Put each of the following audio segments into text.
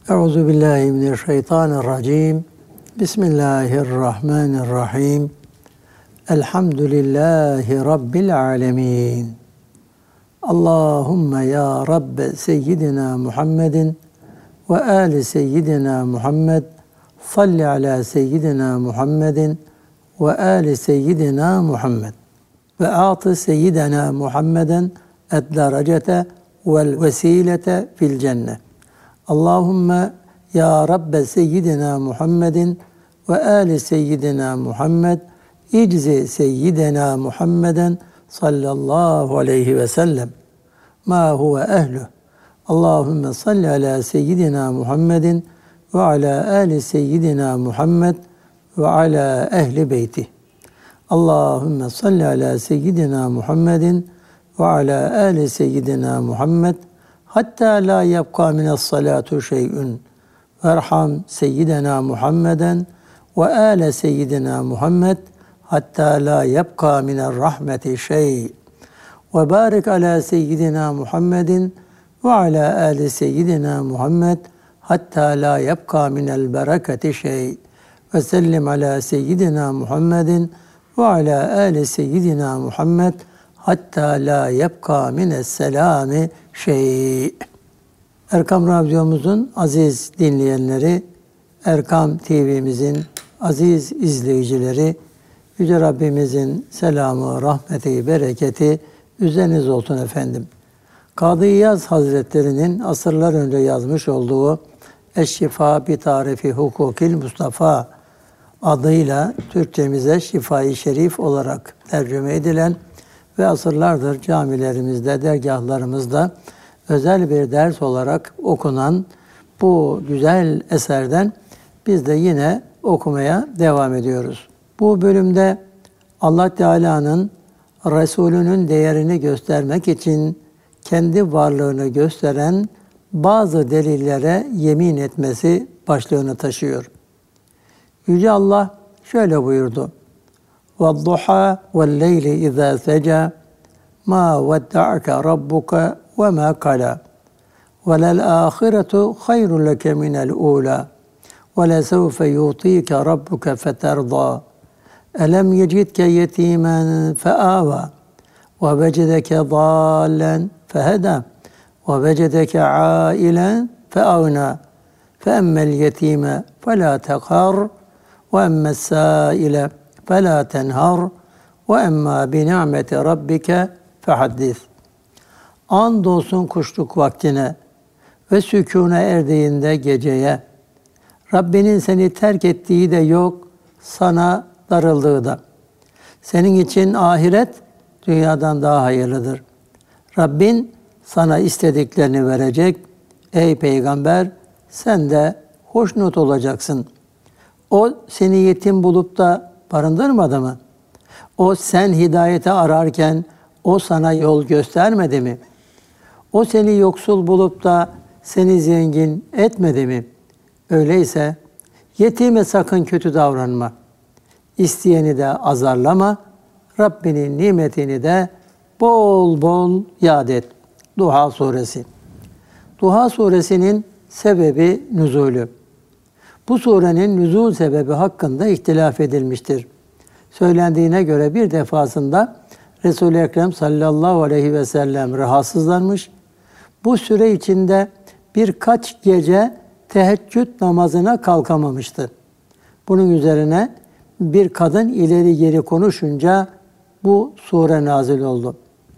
Euzu billahi mineşşeytanirracim. Bismillahirrahmanirrahim. Elhamdülillahi Rabbil alemin. Allahümme ya Rabbe seyyidina Muhammedin ve ali seyyidina Muhammed. Salli ala seyyidina Muhammedin ve ali seyyidina Muhammed. Ve a'tı seyyidina Muhammeden ed-derecete vel vesilete fil cennet. Allahümme ya Rabbe seyyidina Muhammedin ve ali seyyidina Muhammed iczi seyyidina Muhammeden sallallahu aleyhi ve sellem ma huve ehluh. Allahümme salli ala seyyidina Muhammedin ve ala ali seyyidina Muhammed ve ala ehli beyti. Allahümme salli ala seyyidina Muhammedin ve ala ali seyyidina Muhammed hatta la yebqa mine's salatu şey'ün. Verham seyyidina Muhammeden ve ale seyyidina Muhammed hatta la yebqa miner rahmeti şey. Ve barik ala seyyidina Muhammedin ve ala ali seyyidina Muhammed hatta la yebqa minel bereketi şey. Ve sellim ala seyyidina Muhammedin ve ala ali seyyidina Muhammed hatta la yebqa mines selami şey. Erkam Radyomuzun aziz dinleyenleri, Erkam TV'mizin aziz izleyicileri, Yüce Rabbimizin selamı, rahmeti, bereketi üzeriniz olsun efendim. Kadı İyaz Hazretleri'nin asırlar önce yazmış olduğu Eşşifa bi Tarifi Hukukil Mustafa adıyla Türkçemize Şifa-i Şerif olarak tercüme edilen ve asırlardır camilerimizde, dergahlarımızda özel bir ders olarak okunan bu güzel eserden biz de yine okumaya devam ediyoruz. Bu bölümde Allah Teala'nın Resulünün değerini göstermek için kendi varlığını gösteren bazı delillere yemin etmesi başlığını taşıyor. Yüce Allah şöyle buyurdu. وَالضُّحَى وَاللَّيْلِ اِذَا سَجَى مَا وَدَّعَكَ رَبُّكَ وَمَا قَلَى وَلَلْآخِرَةُ خَيْرٌ لَكَ مِنَ الْأُولَى وَلَسَوْفَ يُعْطِيكَ رَبُّكَ فَتَرْضَى أَلَمْ يَجِدْكَ يَتِيمًا فَآوَى وَوَجَدَكَ ضَالًّا فَهَدَى وَوَجَدَكَ عَائِلًا فَأَغْنَى فَأَمَّا الْيَتِيمَ فَلَا تَقْهَرْ وَأَمَّا السَّائِلَ فَلَا تَنْهَرْ وَأَمَّا بِنِعْمَةِ رَبِّكَ فَحَدِّثْ. Andolsun kuşluk vaktine ve sükûne erdiğinde geceye. Rabbinin seni terk ettiği de yok, sana darıldığı da. Senin için ahiret dünyadan daha hayırlıdır. Rabbin sana istediklerini verecek. Ey peygamber, sen de hoşnut olacaksın. O seni yetim bulup da barındırmadı mı? O sen hidayete ararken o sana yol göstermedi mi? O seni yoksul bulup da seni zengin etmedi mi? Öyleyse yetime sakın kötü davranma. İsteyeni de azarlama. Rabbinin nimetini de bol bol yad et. Duha suresi. Duha suresinin sebebi nüzulü. Bu surenin nüzul sebebi hakkında ihtilaf edilmiştir. Söylendiğine göre bir defasında Resul-i Ekrem sallallahu aleyhi ve sellem rahatsızlanmış. Bu süre içinde birkaç gece teheccüd namazına kalkamamıştı. Bunun üzerine bir kadın ileri geri konuşunca bu sure nazil oldu.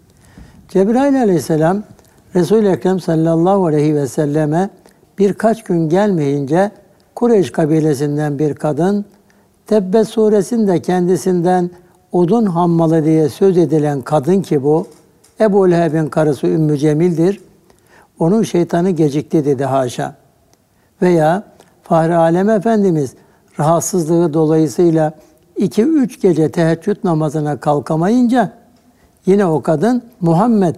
Cebrail aleyhisselam Resul-i Ekrem sallallahu aleyhi ve selleme birkaç gün gelmeyince Kureyş kabilesinden bir kadın, Tebbet suresinde kendisinden odun hammalı diye söz edilen kadın ki bu, Ebu Leheb'in karısı Ümmü Cemil'dir. Onun şeytanı gecikti dedi haşa. Veya Fahri Alem Efendimiz rahatsızlığı dolayısıyla 2-3 gece teheccüd namazına kalkamayınca yine o kadın Muhammed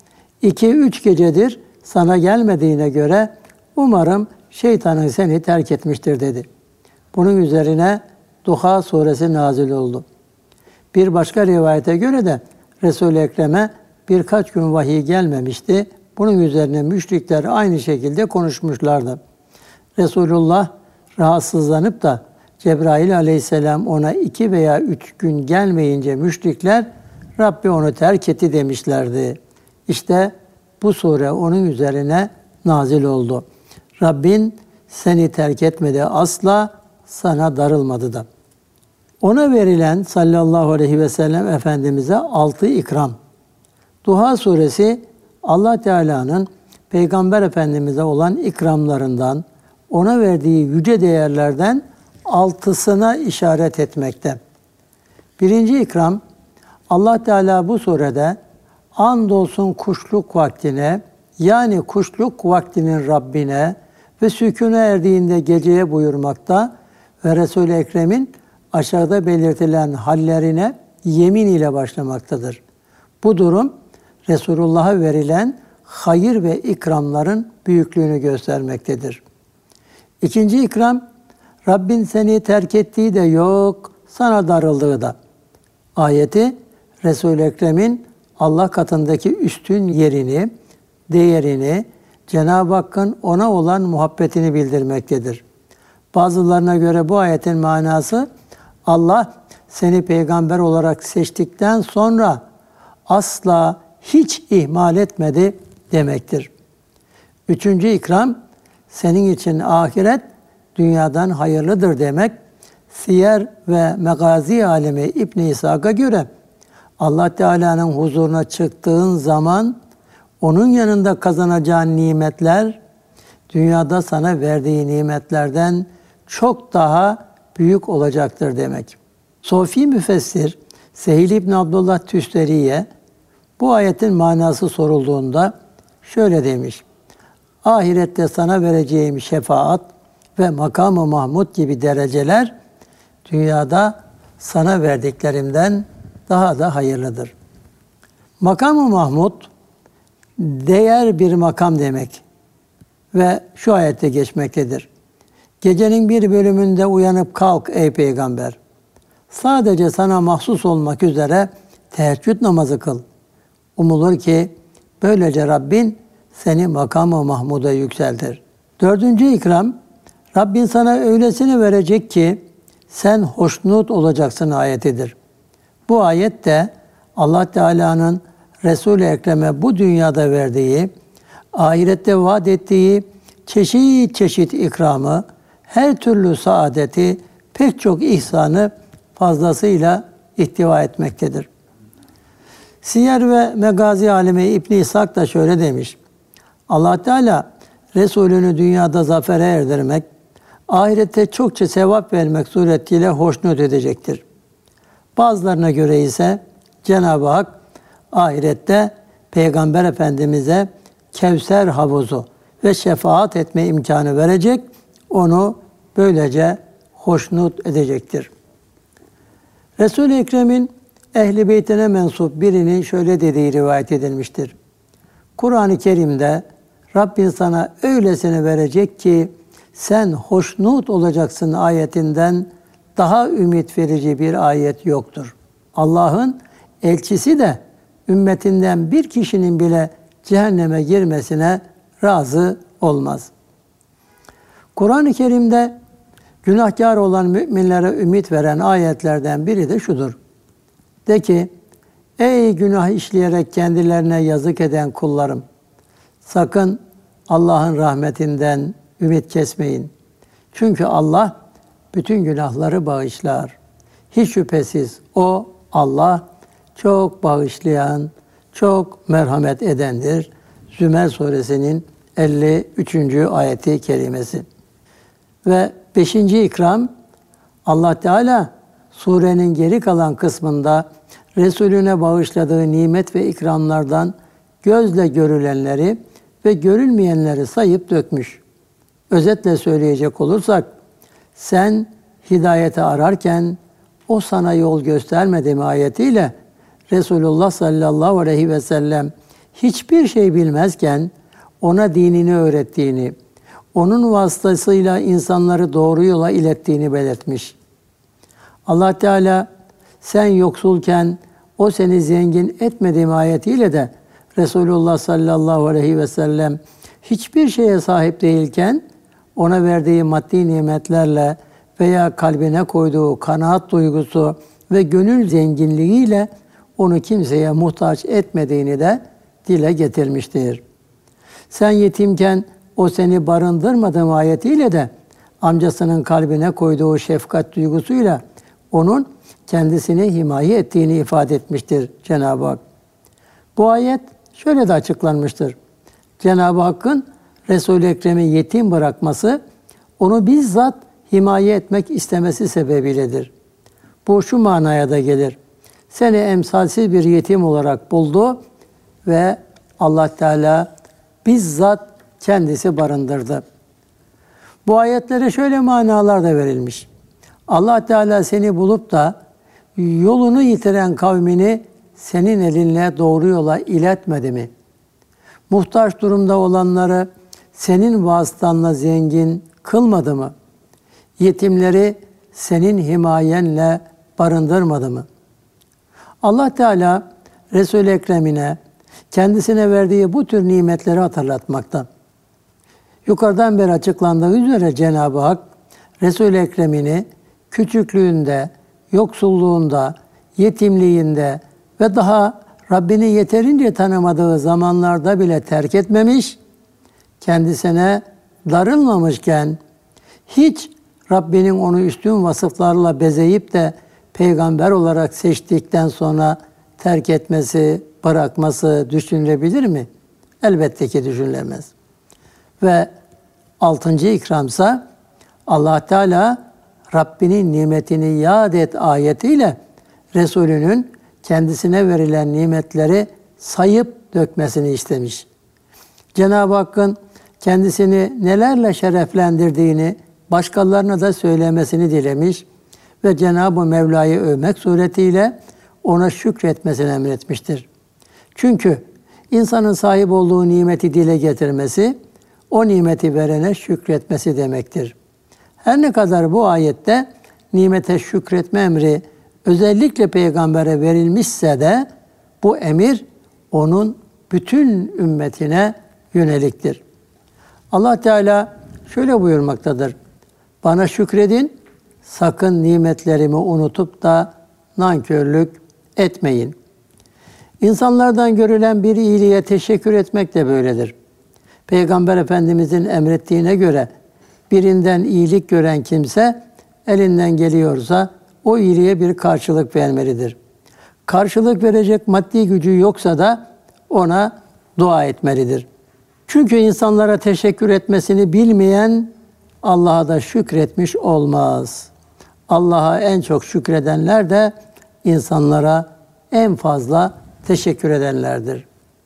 2-3 gecedir sana gelmediğine göre umarım şeytanın seni terk etmiştir dedi. Bunun üzerine Duha suresi nazil oldu. Bir başka rivayete göre de Resul-i Ekrem'e birkaç gün vahiy gelmemişti. Bunun üzerine müşrikler aynı şekilde konuşmuşlardı. Resulullah rahatsızlanıp da Cebrail aleyhisselam ona 2 veya 3 gün gelmeyince müşrikler Rabbi onu terk etti demişlerdi. İşte bu sure onun üzerine nazil oldu. Rabbin seni terk etmedi asla, sana darılmadı da. Ona verilen sallallahu aleyhi ve sellem Efendimiz'e 6 ikram. Duha suresi Allah Teala'nın Peygamber Efendimiz'e olan ikramlarından, ona verdiği yüce değerlerden 6'sına işaret etmekte. Birinci ikram, Allah Teala bu surede andolsun kuşluk vaktine, yani kuşluk vaktinin Rabbine ve sükûne erdiğinde geceye buyurmakta ve Resul-i Ekrem'in aşağıda belirtilen hallerine yemin ile başlamaktadır. Bu durum Resulullah'a verilen hayır ve ikramların büyüklüğünü göstermektedir. İkinci ikram, Rabbin seni terk ettiği de yok, sana darıldığı da. Ayeti Resul-i Ekrem'in Allah katındaki üstün yerini, değerini, Cenab-ı Hakk'ın ona olan muhabbetini bildirmektedir. Bazılarına göre bu ayetin manası Allah seni peygamber olarak seçtikten sonra asla hiç ihmal etmedi demektir. Üçüncü ikram, senin için ahiret dünyadan hayırlıdır demek. Siyer ve Megazi alemi İbn-i İshak'a göre Allah Teala'nın huzuruna çıktığın zaman onun yanında kazanacağın nimetler dünyada sana verdiği nimetlerden çok daha büyük olacaktır demek. Sofi müfessir Sehil İbn Abdullah Tüsteri'ye bu ayetin manası sorulduğunda şöyle demiş: ahirette sana vereceğim şefaat ve makam-ı mahmud gibi dereceler dünyada sana verdiklerimden daha da hayırlıdır. Makam-ı mahmud değer bir makam demek ve şu ayette geçmektedir. Gecenin bir bölümünde uyanıp kalk ey peygamber. Sadece sana mahsus olmak üzere teheccüd namazı kıl. Umulur ki böylece Rabbin seni makam-ı mahmuda yükseltir. Dördüncü ikram, Rabbin sana öylesini verecek ki sen hoşnut olacaksın ayetidir. Bu ayet de Allah Teala'nın Resul-i Ekrem'e bu dünyada verdiği, ahirette vaat ettiği çeşit çeşit ikramı, her türlü saadeti, pek çok ihsanı fazlasıyla ihtiva etmektedir. Siyer ve Megazi alemi İbn İshak da şöyle demiş: Allah Teala Resulünü dünyada zafere erdirmek, ahirette çokça sevap vermek suretiyle hoşnut edecektir. Bazılarına göre ise Cenab-ı Hak ahirette Peygamber Efendimiz'e Kevser havuzu ve şefaat etme imkanı verecek, onu böylece hoşnut edecektir. Resul-i Ekrem'in Ehl-i Beytine mensup birinin şöyle dediği rivayet edilmiştir. Kur'an-ı Kerim'de Rabbin sana öylesini verecek ki sen hoşnut olacaksın ayetinden daha ümit verici bir ayet yoktur. Allah'ın elçisi de ümmetinden bir kişinin bile cehenneme girmesine razı olmaz. Kur'an-ı Kerim'de günahkar olan müminlere ümit veren ayetlerden biri de şudur. De ki, ey günah işleyerek kendilerine yazık eden kullarım, sakın Allah'ın rahmetinden ümit kesmeyin. Çünkü Allah bütün günahları bağışlar. Hiç şüphesiz o Allah çok bağışlayan, çok merhamet edendir. Zümer suresinin 53. ayeti kerimesi. Ve 5. ikram, Allah Teala surenin geri kalan kısmında Resulüne bağışladığı nimet ve ikramlardan gözle görülenleri ve görülmeyenleri sayıp dökmüş. Özetle söyleyecek olursak, sen hidayeti ararken o sana yol göstermedi mi ayetiyle Resulullah sallallahu aleyhi ve sellem hiçbir şey bilmezken ona dinini öğrettiğini, onun vasıtasıyla insanları doğru yola ilettiğini belirtmiş. Allah Teala sen yoksulken o seni zengin etmedi mi ayetiyle de Resulullah sallallahu aleyhi ve sellem hiçbir şeye sahip değilken ona verdiği maddi nimetlerle veya kalbine koyduğu kanaat duygusu ve gönül zenginliğiyle onu kimseye muhtaç etmediğini de dile getirmiştir. Sen yetimken o seni barındırmadı ayetiyle de amcasının kalbine koyduğu şefkat duygusuyla onun kendisini himaye ettiğini ifade etmiştir Cenab-ı Hak. Bu ayet şöyle de açıklanmıştır. Cenab-ı Hakk'ın Resul-i Ekrem'i yetim bırakması, onu bizzat himaye etmek istemesi sebebiyledir. Bu şu manaya da gelir. Seni emsalsiz bir yetim olarak buldu ve Allah Teala bizzat kendisi barındırdı. Bu ayetlere şöyle manalar da verilmiş. Allah Teala seni bulup da yolunu yitiren kavmini senin elinle doğru yola iletmedi mi? Muhtaç durumda olanları senin vasıtanla zengin kılmadı mı? Yetimleri senin himayenle barındırmadı mı? Allah Teala Resul-i Ekrem'ine kendisine verdiği bu tür nimetleri hatırlatmakta. Yukarıdan beri açıklandığı üzere Cenab-ı Hak Resul-i Ekrem'ini küçüklüğünde, yoksulluğunda, yetimliğinde ve daha Rabbini yeterince tanımadığı zamanlarda bile terk etmemiş, kendisine darılmamışken hiç Rabbinin onu üstün vasıflarla bezeyip de peygamber olarak seçtikten sonra terk etmesi, bırakması düşünülebilir mi? Elbette ki düşünülemez. Ve 6. ikramsa Allah Teala Rabbinin nimetini yad et ayetiyle Resulünün kendisine verilen nimetleri sayıp dökmesini istemiş. Cenab-ı Hakk'ın kendisini nelerle şereflendirdiğini başkalarına da söylemesini dilemiş ve Cenab-ı Mevla'yı övmek suretiyle ona şükretmesini emretmiştir. Çünkü insanın sahip olduğu nimeti dile getirmesi, o nimeti verene şükretmesi demektir. Her ne kadar bu ayette nimete şükretme emri özellikle peygambere verilmişse de bu emir onun bütün ümmetine yöneliktir. Allah Teala şöyle buyurmaktadır. Bana şükredin, sakın nimetlerimi unutup da nankörlük etmeyin. İnsanlardan görülen bir iyiliğe teşekkür etmek de böyledir. Peygamber Efendimizin emrettiğine göre birinden iyilik gören kimse elinden geliyorsa o iyiliğe bir karşılık vermelidir. Karşılık verecek maddi gücü yoksa da ona dua etmelidir. Çünkü insanlara teşekkür etmesini bilmeyen Allah'a da şükretmiş olmaz. Allah'a en çok şükredenler de insanlara en fazla teşekkür edenlerdir.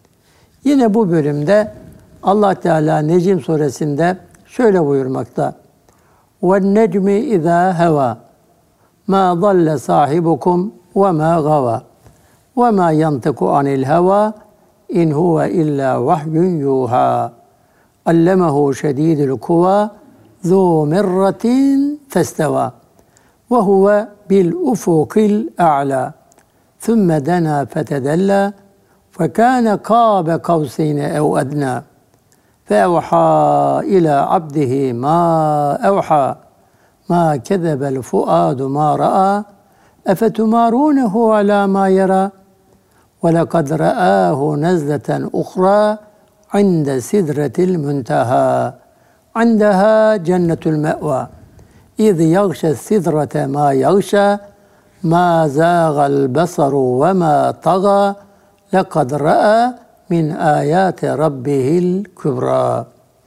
Yine bu bölümde Allah Teala Necm suresinde şöyle buyurmakta. وَالنَّجْمِ اِذَا هَوَى مَا ضَلَّ صَاحِبُكُمْ وَمَا غَوَى وَمَا يَنْتِقُ عَنِ الْهَوَى اِنْ هُوَ اِلَّا وَحْيٌ يُوحَى عَلَّمَهُ شَدِيدُ الْقُوَى ذُو مِرَّةٍ فَاسْتَوَى وَهُوَ بِالْأُفُقِ الْأَعْلَى ثُمَّ دَنَا فَتَدَلَّى فَكَانَ قَابَ قَوْسَيْنِ اَوْ أَدْنَى فَاَوْحَى إِلَى عَبْدِهِ مَا أَوْحَى مَا كَذَبَ الْفُؤَادُ مَا رَأَى أَفَتُمَارُونَهُ عَلَى مَا يَرَى وَلَقَدْ رَآهُ نَزْلَةً أُخْرَى عِنْدَ سِدْرَةِ الْمُنْتَهَى عِنْدَهَا جَنَّةُ الْمَأْوَى إِذْ يَغْشَى السِّدْرَةَ مَا يَغْشَى مَا زَاغَ الْبَصَرُ وَمَا طَغَى لَقَدْ رَأَى min ayati rabbihil kübra.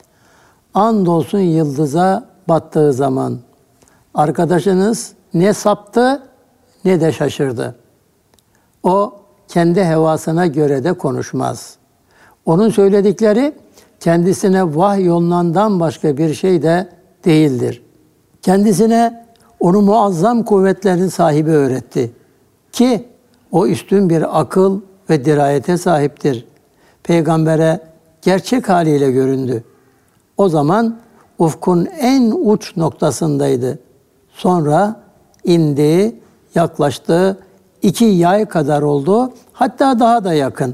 Andolsun yıldıza battığı zaman arkadaşınız ne saptı ne de şaşırdı. O kendi hevasına göre de konuşmaz. Onun söyledikleri kendisine vahyolunandan başka bir şey de değildir. Kendisine onu muazzam kuvvetlerin sahibi öğretti ki o üstün bir akıl ve dirayete sahiptir. Peygambere gerçek haliyle göründü. O zaman ufkun en uç noktasındaydı. Sonra indi, yaklaştı, 2 yay kadar oldu, hatta daha da yakın.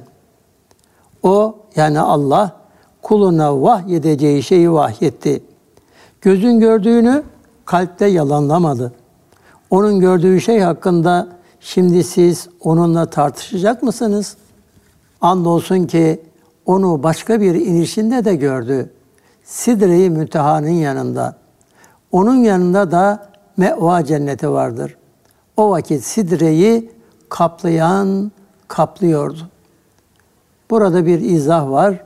O yani Allah kuluna vahyedeceği şeyi vahyetti. Gözün gördüğünü kalpte yalanlamadı. Onun gördüğü şey hakkında şimdi siz onunla tartışacak mısınız? Andolsun ki onu başka bir inişinde de gördü. Sidre-i Münteha'nın yanında. Onun yanında da Me'va cenneti vardır. O vakit Sidre'yi kaplıyordu. Burada bir izah var.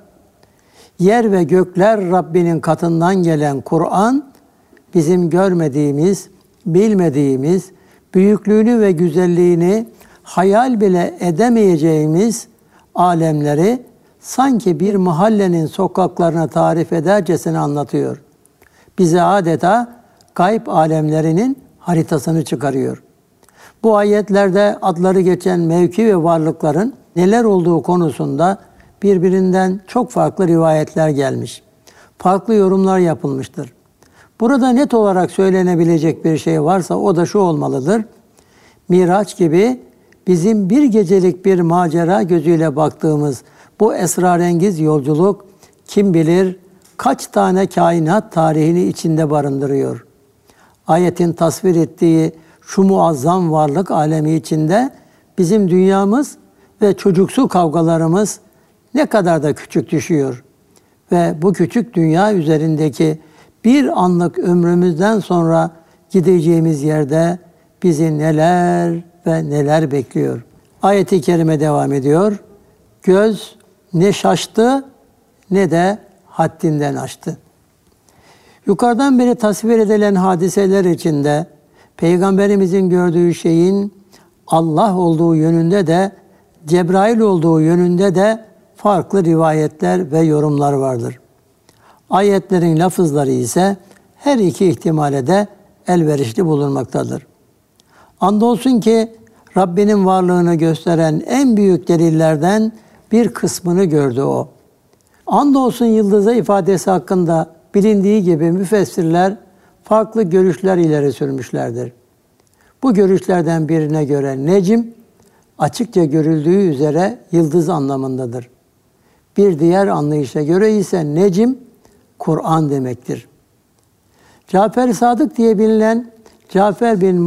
Yer ve gökler Rabbinin katından gelen Kur'an, bizim görmediğimiz, bilmediğimiz, büyüklüğünü ve güzelliğini hayal bile edemeyeceğimiz alemleri sanki bir mahallenin sokaklarına tarif edercesine anlatıyor. Bize adeta gayb alemlerinin haritasını çıkarıyor. Bu ayetlerde adları geçen mevki ve varlıkların neler olduğu konusunda birbirinden çok farklı rivayetler gelmiş. Farklı yorumlar yapılmıştır. Burada net olarak söylenebilecek bir şey varsa o da şu olmalıdır. Miraç gibi bizim bir gecelik bir macera gözüyle baktığımız bu esrarengiz yolculuk kim bilir kaç tane kainat tarihini içinde barındırıyor. Ayetin tasvir ettiği şu muazzam varlık alemi içinde bizim dünyamız ve çocuksu kavgalarımız ne kadar da küçük düşüyor. Ve bu küçük dünya üzerindeki bir anlık ömrümüzden sonra gideceğimiz yerde bizi neler ve neler bekliyor. Ayet-i kerime devam ediyor. Göz ne şaştı ne de haddinden aştı. Yukarıdan beri tasvir edilen hadiseler içinde Peygamberimizin gördüğü şeyin Allah olduğu yönünde de Cebrail olduğu yönünde de farklı rivayetler ve yorumlar vardır. Ayetlerin lafızları ise her iki ihtimale de elverişli bulunmaktadır. Andolsun ki Rabbinin varlığını gösteren en büyük delillerden bir kısmını gördü o. Andolsun yıldıza ifadesi hakkında bilindiği gibi müfessirler farklı görüşler ileri sürmüşlerdir. Bu görüşlerden birine göre necim, açıkça görüldüğü üzere yıldız anlamındadır. Bir diğer anlayışa göre ise necim, Kur'an demektir. Cafer Sadık diye bilinen Cafer bin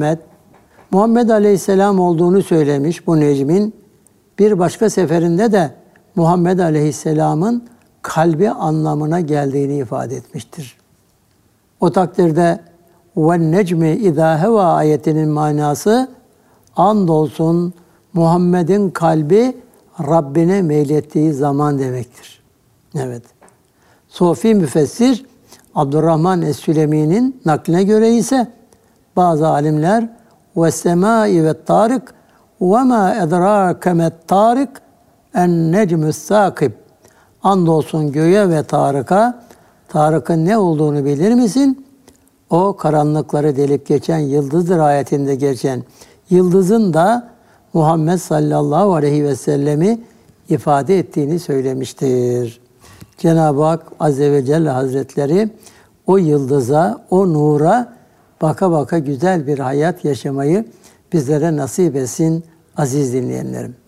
Muhammed Aleyhisselam olduğunu söylemiş bu necmin. Bir başka seferinde de Muhammed Aleyhisselam'ın kalbi anlamına geldiğini ifade etmiştir. O takdirde وَالنَّجْمِ اِذَا هَوَا ayetinin manası andolsun Muhammed'in kalbi Rabbine meylettiği zaman demektir. Evet. Sofi müfessir Abdurrahman Es-Sülemi'nin nakline göre ise bazı alimler وَالسَّمَاءِ وَالطَّارِقِ وَمَا اَدْرَاكَ مَتْطَارِقِ اَنْنَجْمُ السَّاقِبِ andolsun göğe ve Tarık'ın ne olduğunu bilir misin? O karanlıkları delip geçen yıldızdır ayetinde geçen yıldızın da Muhammed sallallahu aleyhi ve sellemi ifade ettiğini söylemiştir. Cenab-ı Hak Azze ve Celle Hazretleri o yıldıza, o nura baka baka güzel bir hayat yaşamayı bizlere nasip etsin aziz dinleyenlerim.